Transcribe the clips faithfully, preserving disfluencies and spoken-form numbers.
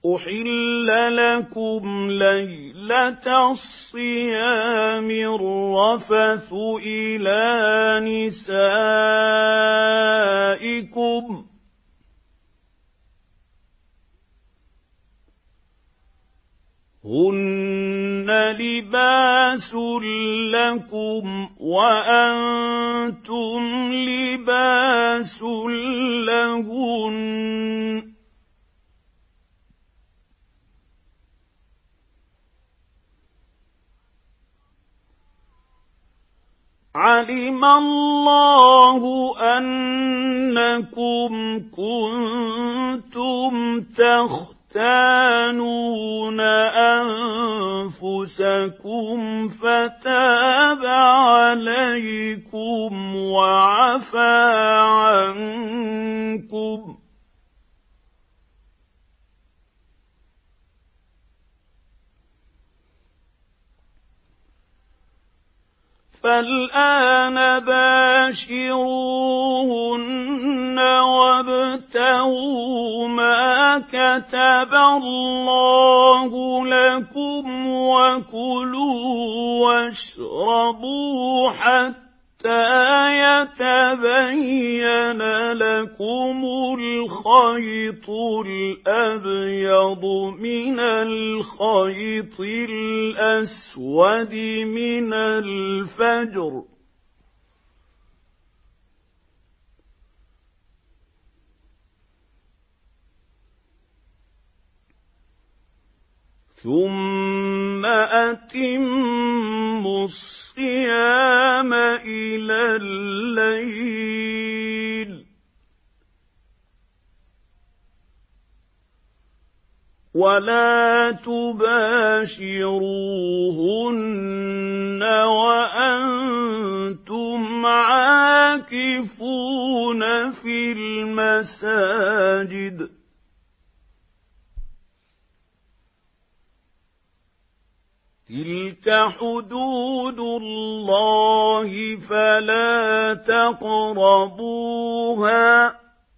أحل لكم ليلة الصيام الرفث إلى نسائكم هن لباس لكم وأنتم لباس لهن علم الله أنكم كنتم تختانون أنفسكم فتاب عليكم وعفى عنكم فالآن باشروهن وابتغوا ما كتب الله لكم وكلوا واشربوا حتى يتبين لكم الخيط الأبيض من الخيط الأسود من الفجر ثم أتموا الصيام إلى الليل ولا تباشروهن وأنتم عاكفون في المساجد تلك حدود الله فلا تقربوها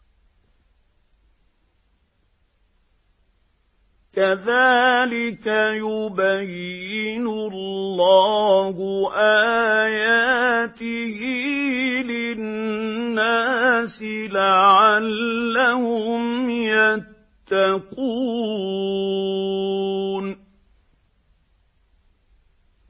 كذلك يبين الله آياته للناس لعلهم يتقون